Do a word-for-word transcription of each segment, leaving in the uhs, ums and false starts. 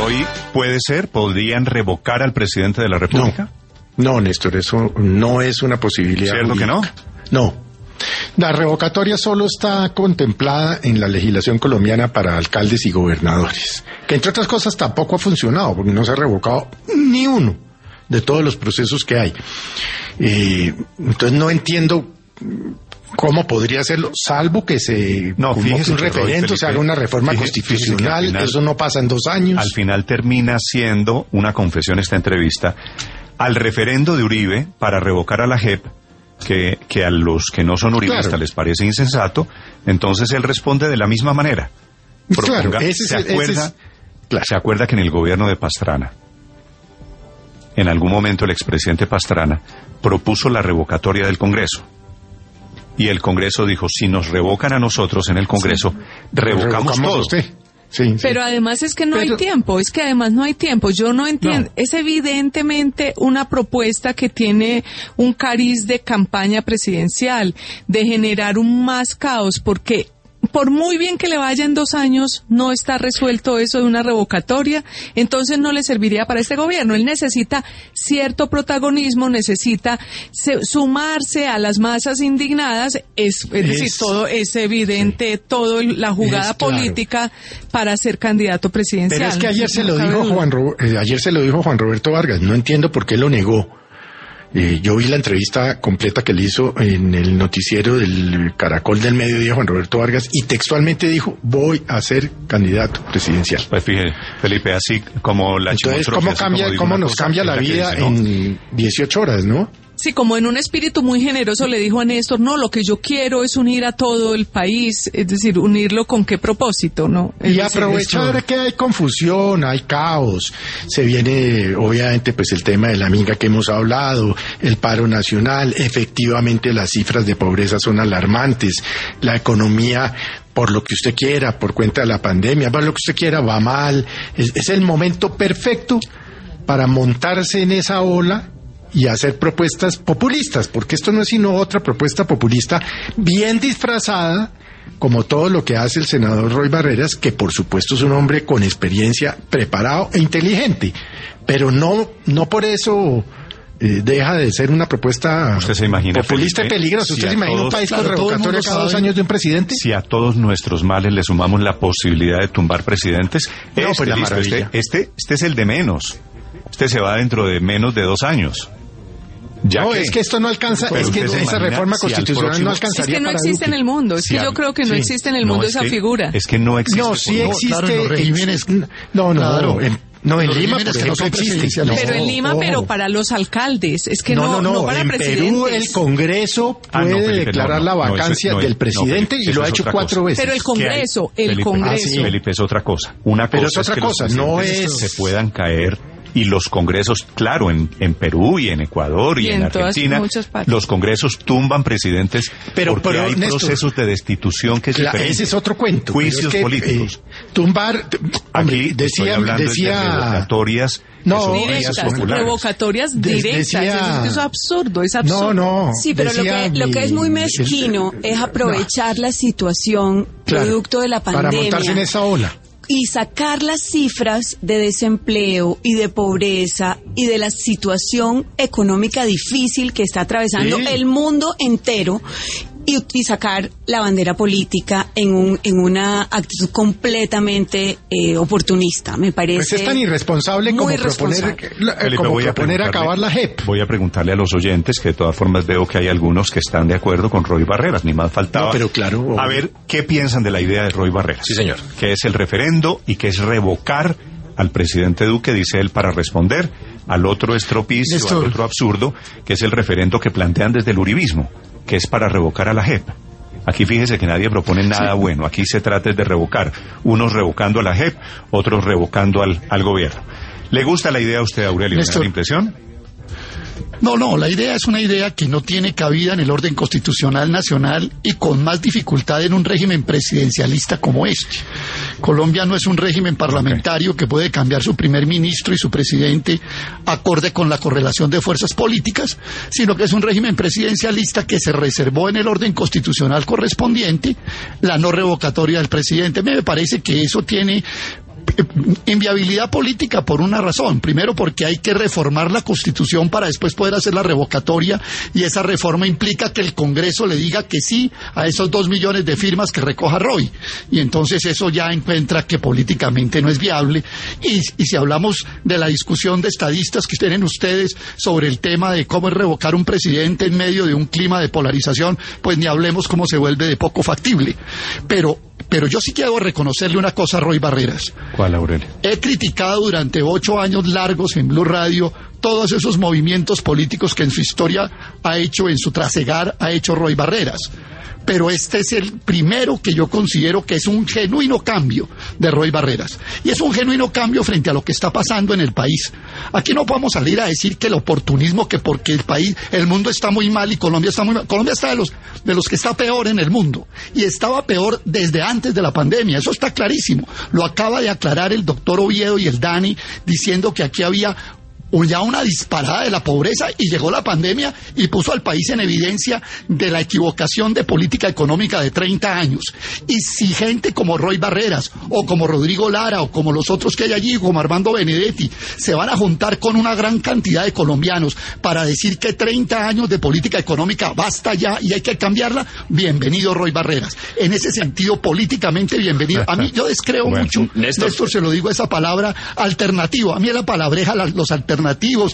Roy, ¿puede ser? ¿Podrían revocar al presidente de la República? No, no, Néstor, eso no es una posibilidad. ¿Cierto que no? No. La revocatoria solo está contemplada en la legislación colombiana para alcaldes y gobernadores, que entre otras cosas tampoco ha funcionado, porque no se ha revocado ni uno de todos los procesos que hay. Eh, entonces no entiendo cómo podría hacerlo, salvo que se no, fíjese un referendo, Felipe, se haga una reforma fíjese, constitucional, fíjese final, eso no pasa en dos años. Al final termina siendo una confesión esta entrevista al referendo de Uribe para revocar a la J E P, que, que a los que no son uribistas claro. les parece insensato, entonces él responde de la misma manera. Proponga, claro, ese se, es, acuerda, ese es, claro. se acuerda que en el gobierno de Pastrana, en algún momento el expresidente Pastrana propuso la revocatoria del Congreso. Y el Congreso dijo, si nos revocan a nosotros en el Congreso, sí. revocamos, revocamos todo. Usted. Sí, sí. Pero además es que no Pero... hay tiempo, es que además no hay tiempo. Yo no entiendo, no. Es evidentemente una propuesta que tiene un cariz de campaña presidencial, de generar un más caos, porque por muy bien que le vaya en dos años, no está resuelto eso de una revocatoria, entonces no le serviría para este gobierno. Él necesita cierto protagonismo, necesita se, sumarse a las masas indignadas, es, es, es decir, todo es evidente, sí. todo la jugada es, política claro. para ser candidato presidencial. Pero es que ayer se lo dijo Juan Ro, eh, ayer se lo dijo Juan Roberto Vargas, no entiendo por qué lo negó. Eh, yo vi la entrevista completa que le hizo en el noticiero del Caracol del Mediodía Juan Roberto Vargas y textualmente dijo, voy a ser candidato presidencial. Pues fíjate, Felipe, así como la Entonces, ¿cómo, cambia, como cómo nos cambia la vida dice, ¿no? en dieciocho horas, no? Sí, como en un espíritu muy generoso le dijo a Néstor, no, lo que yo quiero es unir a todo el país, es decir, unirlo con qué propósito, ¿no? Es y decir, aprovechar esto... que hay confusión, hay caos, se viene obviamente pues el tema de la minga que hemos hablado, el paro nacional, efectivamente las cifras de pobreza son alarmantes, la economía por lo que usted quiera, por cuenta de la pandemia, por lo que usted quiera, va mal, es, es el momento perfecto para montarse en esa ola y hacer propuestas populistas, porque esto no es sino otra propuesta populista bien disfrazada, como todo lo que hace el senador Roy Barreras, que por supuesto es un hombre con experiencia, preparado e inteligente, pero no, no por eso eh, deja de ser una propuesta ¿Usted se imagina, populista Felipe, y peligrosa. ¿Usted si se imagina todos, un país claro, con revocatoria cada dos años de un presidente? Si a todos nuestros males le sumamos la posibilidad de tumbar presidentes, no, este, pues la listo, maravilla. este, este, este es el de menos. Este se va dentro de menos de dos años. Ya no, que, es que esto no alcanza, es que esa reforma si constitucional próximo, no alcanzaría. Es que no para existe Duque. en el mundo, es si que a, yo creo que no sí, existe en el mundo no, esa que, figura. Es que no existe. No, sí existe. No, claro, en los regímenes, no, no, claro. en, no, en los Lima, por ejemplo, existe. No, pero en Lima, oh. pero para los alcaldes, es que no, no, no, no para en presidentes. Perú el Congreso puede ah, no, Felipe, no, declarar no, la vacancia no, eso, del presidente no, y lo ha hecho cuatro cosa. veces. Pero el Congreso, el Felipe, Congreso. Ah, sí, Felipe, es otra cosa. Una pero cosa es otra es que cosa, los no es se puedan caer. Y los congresos, claro, en, en Perú y en Ecuador y, y en, en Argentina, los congresos tumban presidentes pero, porque pero, hay Néstor, procesos de destitución que es la, diferente. Ese es otro cuento. Juicios es que, políticos. Eh, tumbar, hombre, aquí decía, estoy hablando decía, de revocatorias. No, directas, revocatorias directas, decía, eso es absurdo, es absurdo. No, no. Sí, pero lo que, mi, lo que es muy mezquino el, es aprovechar no. la situación claro, producto de la pandemia. Para montarse en esa ola. Y sacar las cifras de desempleo y de pobreza y de la situación económica difícil que está atravesando sí. el mundo entero y, y sacar la bandera política en un en una actitud completamente eh, oportunista. Me parece pues es tan irresponsable como proponer, Felipe, como voy proponer a acabar la J E P. Voy a preguntarle a los oyentes, que de todas formas veo que hay algunos que están de acuerdo con Roy Barreras, ni más faltaba. No, pero claro. A ver, ¿qué piensan de la idea de Roy Barreras? Sí, señor. Que es el referendo y que es revocar al presidente Duque, dice él, para responder al otro estropicio, Esto... al otro absurdo, que es el referendo que plantean desde el uribismo, que es para revocar a la J E P. Aquí fíjese que nadie propone nada sí. bueno. Aquí se trata de revocar. Unos revocando a la J E P, otros revocando al, al gobierno. ¿Le gusta la idea a usted, Aurelio? ¿Me da la impresión? No, no, la idea es una idea que no tiene cabida en el orden constitucional nacional y con más dificultad en un régimen presidencialista como este. Colombia no es un régimen parlamentario okay. que puede cambiar su primer ministro y su presidente acorde con la correlación de fuerzas políticas, sino que es un régimen presidencialista que se reservó en el orden constitucional correspondiente la no revocatoria del presidente. Me parece que eso tiene Inviabilidad política por una razón. Primero, porque hay que reformar la Constitución para después poder hacer la revocatoria, y esa reforma implica que el Congreso le diga que sí a esos dos millones de firmas que recoja Roy, y entonces eso ya encuentra que políticamente no es viable. Y, y si hablamos de la discusión de estadistas que tienen ustedes sobre el tema de cómo es revocar un presidente en medio de un clima de polarización, pues ni hablemos cómo se vuelve de poco factible. Pero Pero yo sí quiero reconocerle una cosa a Roy Barreras. ¿Cuál, Aurelio? He criticado durante ocho años largos en Blue Radio todos esos movimientos políticos que en su historia ha hecho, en su trasegar, ha hecho Roy Barreras. Pero este es el primero que yo considero que es un genuino cambio de Roy Barreras. Y es un genuino cambio frente a lo que está pasando en el país. Aquí no podemos salir a decir que el oportunismo, que porque el país, el mundo está muy mal y Colombia está muy mal. Colombia está de los, de los que está peor en el mundo. Y estaba peor desde antes de la pandemia. Eso está clarísimo. Lo acaba de aclarar el doctor Oviedo y el Dani, diciendo que aquí había ya una disparada de la pobreza, y llegó la pandemia y puso al país en evidencia de la equivocación de política económica de treinta años. Y si gente como Roy Barreras, o como Rodrigo Lara, o como los otros que hay allí, como Armando Benedetti, se van a juntar con una gran cantidad de colombianos para decir que treinta años de política económica basta ya y hay que cambiarla, bienvenido Roy Barreras. En ese sentido, políticamente bienvenido. A mí yo descreo bueno, mucho, Néstor. Néstor, se lo digo, esa palabra alternativo. A mí la palabreja, la, los alternativos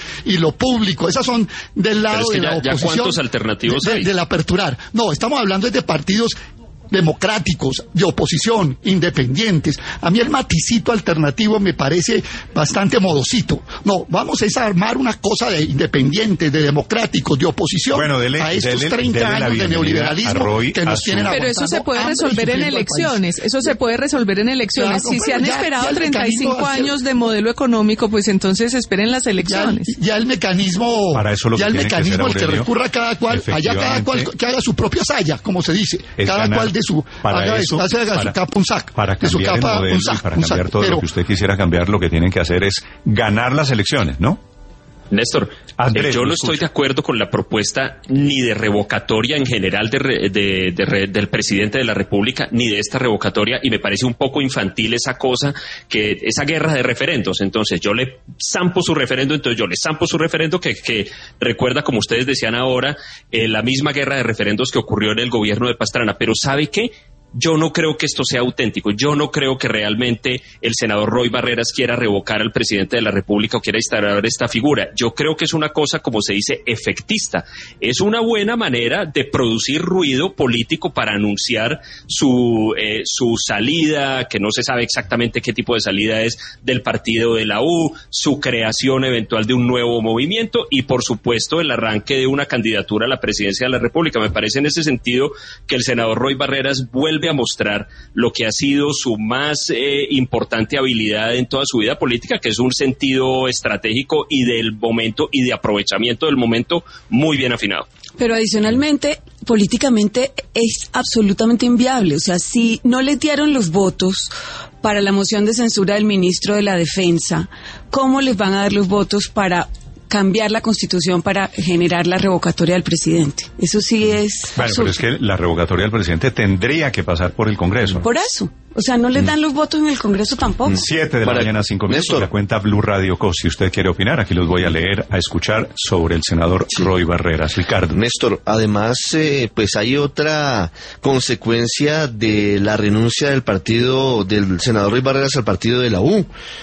y lo público, esas son del lado es que de ya, la oposición. ¿Ya cuántos alternativos de, hay? De, de la aperturar. No, estamos hablando de partidos democráticos, de oposición, independientes. A mí el maticito alternativo me parece bastante modosito. No, vamos a armar una cosa de independientes, de democráticos, de oposición, bueno, dele, a estos dele, treinta dele años de neoliberalismo Roy, que nos tienen Pero eso se puede resolver en elecciones, eso se puede resolver en elecciones. Claro, si se han ya, esperado ya treinta y cinco años de modelo económico, pues entonces esperen las elecciones. Ya, ya el mecanismo, Para eso lo ya que el mecanismo que al que recurra cada cual, allá cada cual que haga su propia saya, como se dice, cada ganar. cual de su Para haga eso, de su, haga para, su capa un sac, para de su cambiar capa el modelo un sac, para un cambiar sac, todo pero, lo que usted quisiera cambiar, lo que tienen que hacer es ganar las elecciones, ¿no? Néstor, Andrés, yo no estoy de acuerdo con la propuesta ni de revocatoria en general de, re, de, de re, del presidente de la República, ni de esta revocatoria, y me parece un poco infantil esa cosa, que esa guerra de referendos. Entonces yo le zampo su referendo, entonces yo le zampo su referendo que, que recuerda, como ustedes decían ahora, eh, la misma guerra de referendos que ocurrió en el gobierno de Pastrana. Pero ¿sabe qué? Yo no creo que esto sea auténtico. Yo no creo que realmente el senador Roy Barreras quiera revocar al presidente de la República o quiera instaurar esta figura. Yo creo que es una cosa, como se dice, efectista. Es una buena manera de producir ruido político para anunciar su eh, su salida, que no se sabe exactamente qué tipo de salida es, del partido de la U, su creación eventual de un nuevo movimiento y, por supuesto, el arranque de una candidatura a la presidencia de la República. Me parece en ese sentido que el senador Roy Barreras vuelve a mostrar lo que ha sido su más eh, importante habilidad en toda su vida política, que es un sentido estratégico y del momento y de aprovechamiento del momento muy bien afinado. Pero adicionalmente, políticamente es absolutamente inviable. O sea, si no le dieron los votos para la moción de censura del ministro de la Defensa, ¿cómo les van a dar los votos para cambiar la Constitución para generar la revocatoria del presidente? Eso sí es Bueno, absurdo. Pero es que la revocatoria del presidente tendría que pasar por el Congreso. Por eso. O sea, no les dan los votos en el Congreso tampoco. Siete de la Para, mañana, cinco minutos, Néstor. la cuenta Blue Radio Co. Si usted quiere opinar, aquí los voy a leer, a escuchar sobre el senador sí. Roy Barreras. Ricardo. Néstor, además, eh, pues hay otra consecuencia de la renuncia del partido, del senador Roy Barreras al partido de la U.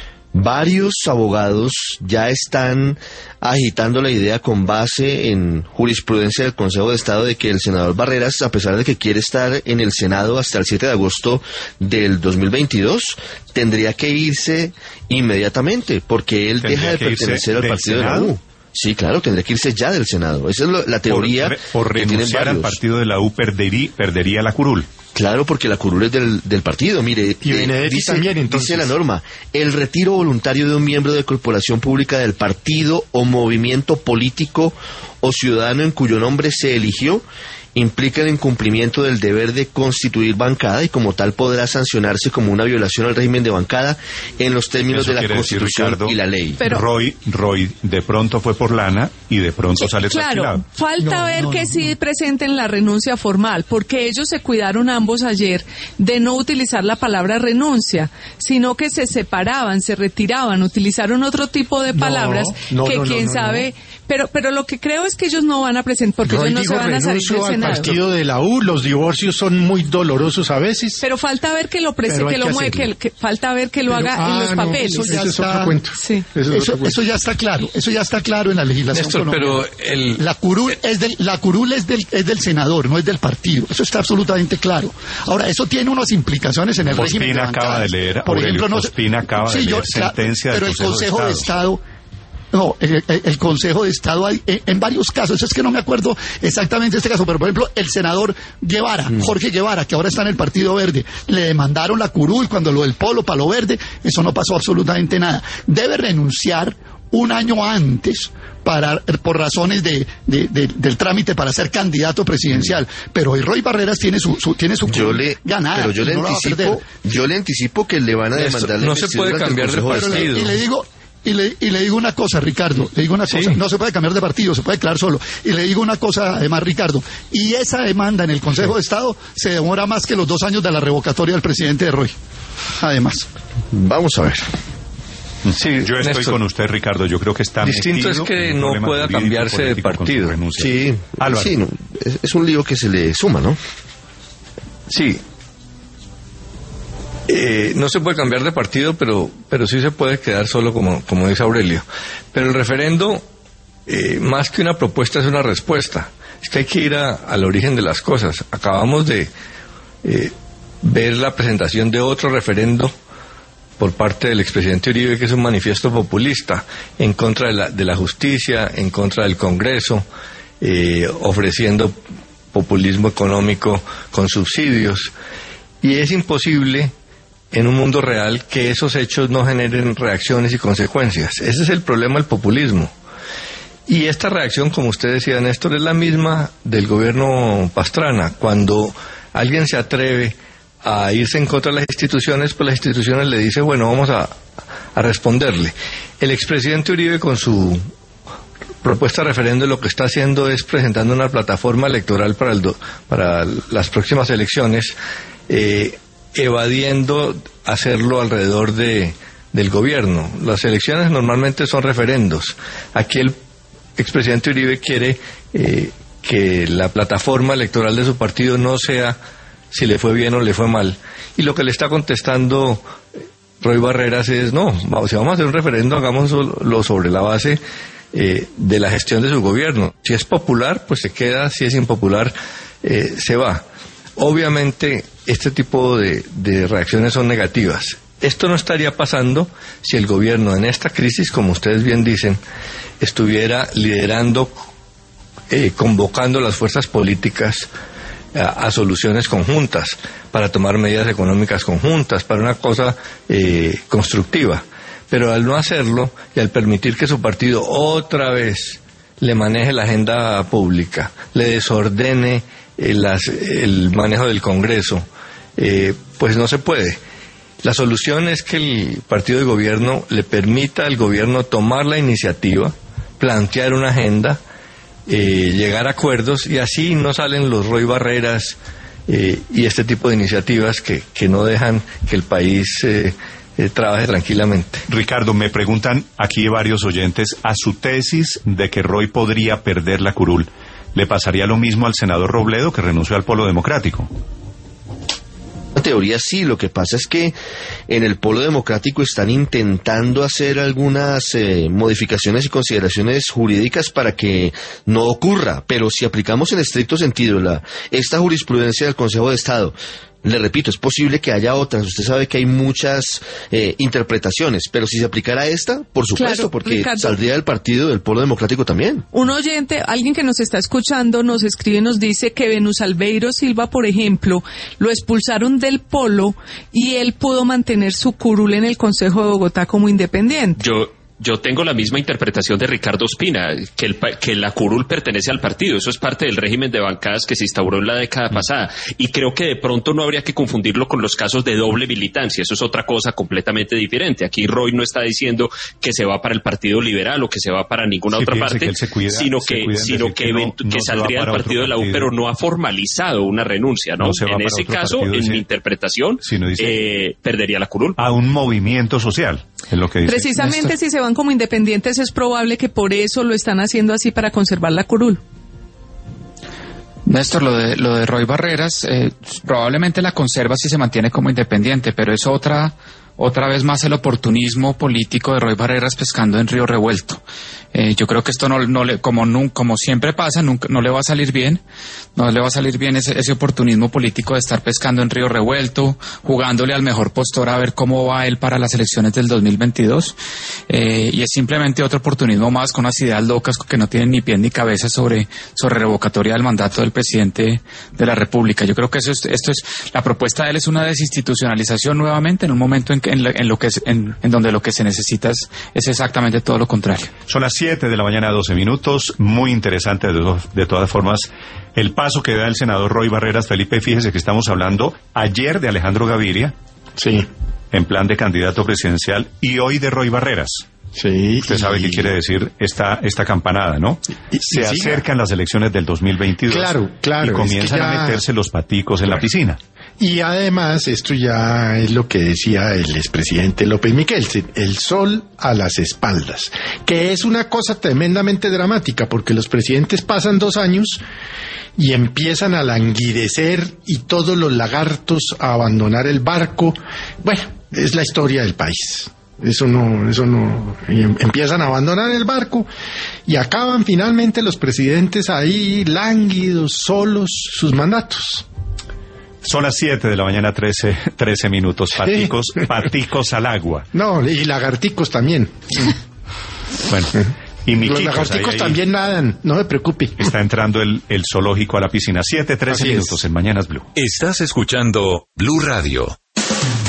Varios abogados ya están agitando la idea con base en jurisprudencia del Consejo de Estado de que el senador Barreras, a pesar de que quiere estar en el Senado hasta el siete de agosto del dos mil veintidós, tendría que irse inmediatamente porque él deja de pertenecer al partido de la U. Sí, claro, tendría que irse ya del Senado. Esa es lo, la teoría. Por, por renunciar al partido de la U perdería, perdería la curul. Claro, porque la curul es del, del partido. Mire, y eh, dice, también, entonces. dice la norma, el retiro voluntario de un miembro de corporación pública del partido o movimiento político o ciudadano en cuyo nombre se eligió implica el incumplimiento del deber de constituir bancada y como tal podrá sancionarse como una violación al régimen de bancada en los términos Eso de la Constitución decir, Ricardo, y la ley. Pero, Roy, Roy de pronto fue por lana y de pronto sí, sale claro, trasquilado. falta No, ver no, que no, sí presenten la renuncia formal, porque ellos se cuidaron ambos ayer de no utilizar la palabra renuncia, sino que se separaban, se retiraban, utilizaron otro tipo de palabras no, que no, no, quién no, sabe, pero pero lo que creo es que ellos no van a presentar, porque Roy ellos no se dijo, van a salir del renuncio al Senado. partido de la U, los divorcios son muy dolorosos a veces. Pero falta ver que lo prese, Pero hay que lo que mueve, que, hacerlo. que falta ver que lo Pero, haga ah, en los no, papeles. eso ya Eso es está- otro cuento. Sí. Eso es Eso, otro cuento. eso ya está claro, eso ya está claro en la legislación Néstor, colombiana. pero el- la curul es del la curul es del es del senador, no es del partido. Eso está absolutamente claro. Ahora, eso tiene unas implicaciones en el Pospina régimen de acaba bancadas. de leer, Por Aurelio ejemplo, no se- Pospina acaba de Sí, yo- leer claro, sentencia del pero el Consejo de Consejo de Estado No, el, el- el Consejo de Estado hay, en, en varios casos, es que no me acuerdo exactamente este caso, pero por ejemplo, el senador Guevara, Mm. Jorge Guevara, que ahora está en el Partido Verde, le demandaron la curul cuando lo del polo, palo verde, eso no pasó absolutamente nada. Debe renunciar un año antes para por razones de, de- de- del trámite para ser candidato presidencial, pero hoy Roy Barreras tiene su, su tiene su Yo curul le, ganada, pero yo le no la va a perder. anticipo, yo le anticipo que le van a Néstor, demandar la no se investidura puede ante el cambiar de Consejo Pero le- partido. y le digo y le, y le digo una cosa, Ricardo, le digo una cosa, no se puede cambiar de partido, se puede quedar solo. Y le digo una cosa además, Ricardo, y esa demanda en el Consejo de Estado se demora más que los dos años de la revocatoria del presidente de Roy. Además. Vamos a ver. Sí, Yo estoy Néstor, con usted, Ricardo. Yo creo que está distinto metido es que en un no problema pueda jurídico, cambiarse de político con su partido. renuncia. Sí, Álvaro. sí, no, es, es un lío que se le suma, ¿no? Sí. Eh, no se puede cambiar de partido, pero, pero sí se puede quedar solo, como, como dice Aurelio. Pero el referendo, eh, más que una propuesta, es una respuesta. Es que hay que ir a- al origen de las cosas. Acabamos de eh, ver la presentación de otro referendo por parte del expresidente Uribe, que es un manifiesto populista en contra de la, de la justicia, en contra del Congreso, eh, ofreciendo populismo económico con subsidios. Y es imposible en un mundo real que esos hechos no generen reacciones y consecuencias. Ese es el problema del populismo. Y esta reacción, como usted decía, Néstor, es la misma del gobierno Pastrana. Cuando alguien se atreve a irse en contra de las instituciones, pues las instituciones le dicen, bueno, vamos a, a responderle. El expresidente Uribe, con su propuesta de referendo, lo que está haciendo es presentando una plataforma electoral para, el do- para las próximas elecciones, eh, evadiendo hacerlo alrededor de, del gobierno. Las elecciones normalmente son referendos. Aquí el expresidente Uribe quiere eh, que la plataforma electoral de su partido no sea si le fue bien o le fue mal. Y lo que le está contestando Roy Barreras es, no, vamos, si vamos a hacer un referendo, hagámoslo sobre la base eh, de la gestión de su gobierno. Si es popular, pues se queda; si es impopular, eh, se va. Obviamente, este tipo de, de reacciones son negativas. Esto no estaría pasando si el gobierno en esta crisis, como ustedes bien dicen, estuviera liderando, eh, convocando las fuerzas políticas a, a soluciones conjuntas, para tomar medidas económicas conjuntas, para una cosa eh, constructiva. Pero al no hacerlo y al permitir que su partido otra vez le maneje la agenda pública, le desordene eh, las, el manejo del Congreso, eh, pues no se puede. La solución es que el partido de gobierno le permita al gobierno tomar la iniciativa, plantear una agenda, eh, llegar a acuerdos, y así no salen los Roy Barreras eh, y este tipo de iniciativas que, que no dejan que el país eh, eh, trabaje tranquilamente. Ricardo, me preguntan aquí varios oyentes, a su tesis de que Roy podría perder la curul, ¿le pasaría lo mismo al senador Robledo, que renunció al Polo Democrático? En teoría sí, lo que pasa es que en el Polo Democrático están intentando hacer algunas eh, modificaciones y consideraciones jurídicas para que no ocurra, pero si aplicamos en estricto sentido la esta jurisprudencia del Consejo de Estado, le repito, es posible que haya otras. Usted sabe que hay muchas eh, interpretaciones, pero si se aplicara esta, por supuesto, Claro, porque Ricardo, saldría del partido del Polo Democrático también. un oyente, alguien que nos está escuchando, nos escribe y nos dice que Venus Albeiro Silva, por ejemplo, lo expulsaron del Polo y él pudo mantener su curul en el Consejo de Bogotá como independiente. Yo, Yo tengo la misma interpretación de Ricardo Ospina, que, el, que la curul pertenece al partido. Eso es parte del régimen de bancadas que se instauró en la década pasada. Y creo que de pronto no habría que confundirlo con los casos de doble militancia. Eso es otra cosa completamente diferente. Aquí Roy no está diciendo que se va para el Partido Liberal o que se va para ninguna sí, otra parte, que cuida, sino que, sino que, que, no, que no saldría del partido de la U, partido. Pero no ha formalizado una renuncia, ¿no? no en ese caso, partido, en dice, mi interpretación, si no dice, eh, perdería la curul. A un movimiento social, es lo que dice. Precisamente si se van como independientes es probable que por eso lo están haciendo así, para conservar la curul. Néstor, lo de, lo de Roy Barreras, eh, probablemente la conserva si se mantiene como independiente, pero es otra... Otra vez más el oportunismo político de Roy Barreras pescando en río revuelto. Eh, yo creo que esto no, no le, como, nun, como siempre pasa, nunca, no le va a salir bien. No le va a salir bien ese, ese oportunismo político de estar pescando en río revuelto, jugándole al mejor postor a ver cómo va él para las elecciones del dos mil veintidós. Eh, y es simplemente otro oportunismo más con unas ideas locas que no tienen ni pie ni cabeza sobre, sobre revocatoria del mandato del presidente de la República. Yo creo que eso es, esto es, la propuesta de él es una desinstitucionalización nuevamente en un momento en que En, en lo que es, en, en donde lo que se necesita es, es exactamente todo lo contrario. Son las siete de la mañana, doce minutos. Muy interesante de, de todas formas el paso que da el senador Roy Barreras. Felipe, fíjese que estamos hablando ayer de Alejandro Gaviria, sí, en plan de candidato presidencial, y hoy de Roy Barreras. Sí. Usted sabe y... qué quiere decir esta esta campanada, ¿no? Y, y, Se y acercan las elecciones del dos mil veintidós. Claro, claro. Y comienzan es que ya... a meterse los paticos en claro. la piscina. Y además, esto ya es lo que decía el expresidente López Miquel, el sol a las espaldas, que es una cosa tremendamente dramática, porque los presidentes pasan dos años y empiezan a languidecer y todos los lagartos a abandonar el barco. Bueno, es la historia del país. Eso no, eso no, y empiezan a abandonar el barco y acaban finalmente los presidentes ahí lánguidos, solos, sus mandatos. Son las siete de la mañana, trece, trece minutos. Paticos, sí. paticos al agua. No, y lagarticos también. Bueno, y miquitos, los lagarticos ahí, también nadan, no se preocupe. Está entrando el, el zoológico a la piscina. siete, trece minutos en Mañanas Blue. Estás escuchando Blue Radio.